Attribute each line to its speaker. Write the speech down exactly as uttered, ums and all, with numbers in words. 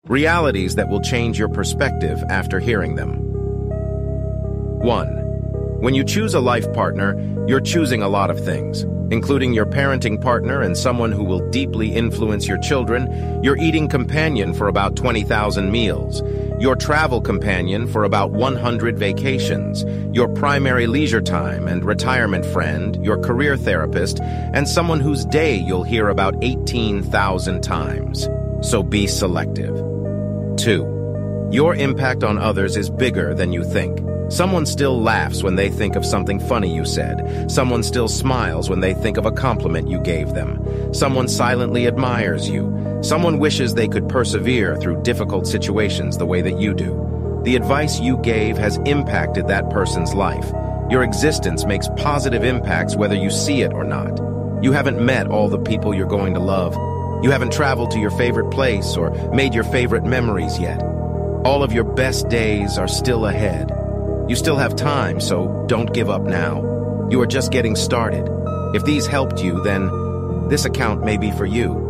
Speaker 1: Realities that will change your perspective after hearing them. One. When you choose a life partner, you're choosing a lot of things, including your parenting partner and someone who will deeply influence your children, your eating companion for about twenty thousand meals, your travel companion for about one hundred vacations, your primary leisure time and retirement friend, your career therapist, and someone whose day you'll hear about eighteen thousand times. So be selective. Two. Your impact on others is bigger than you think. Someone still laughs when they think of something funny you said. Someone still smiles when they think of a compliment you gave them. Someone silently admires you. Someone wishes they could persevere through difficult situations the way that you do. The advice you gave has impacted that person's life. Your existence makes positive impacts whether you see it or not. You haven't met all the people you're going to love. You haven't traveled to your favorite place or made your favorite memories yet. All of your best days are still ahead. You still have time, so don't give up now. You are just getting started. If these helped you, then this account may be for you.